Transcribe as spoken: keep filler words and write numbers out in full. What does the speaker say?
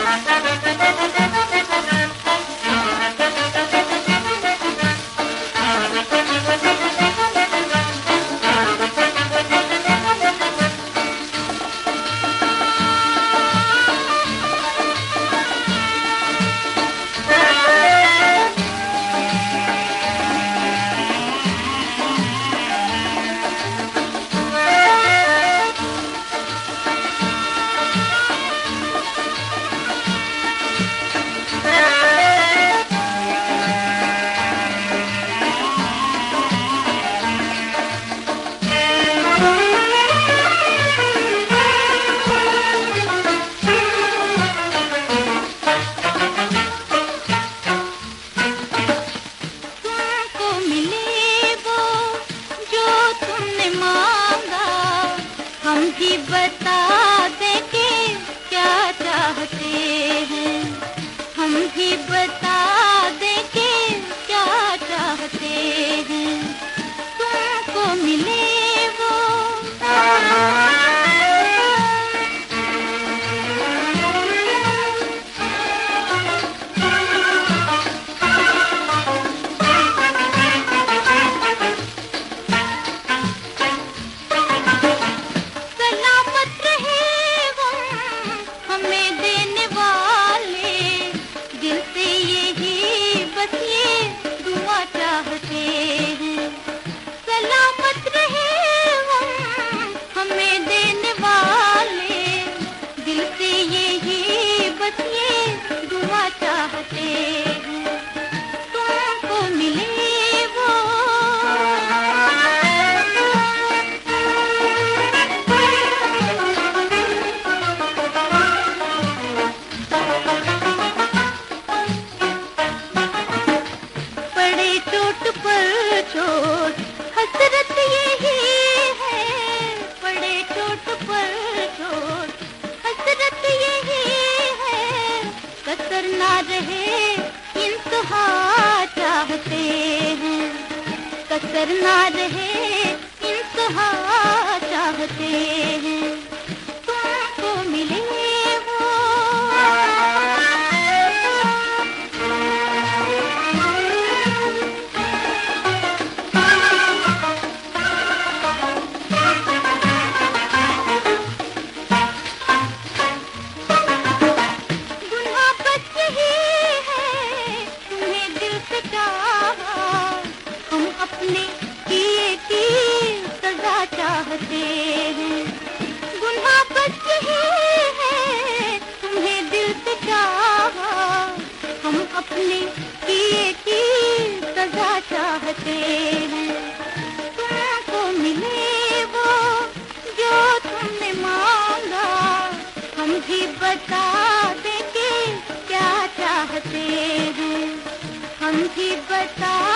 भी बता दे कि क्या चाहते हैं, हम भी बता दे कि क्या चाहते हैं, तुमको मिले वो चोट पर चोट हसरत यही है, पड़े चोट पर चोट हसरत यही है, कसर ना रहे इंतहा चाहते हैं, कसर ना रहे इंतहा चाहते हैं, तुमको मिले चाहते हैं, गुनाह बस यही है तुम्हें दिल से चाहा, हम अपने किए की सजा चाहते हैं, तुमको मिले वो जो तुमने मांगा, हम भी बता दें कि क्या चाहते हैं, हम भी बता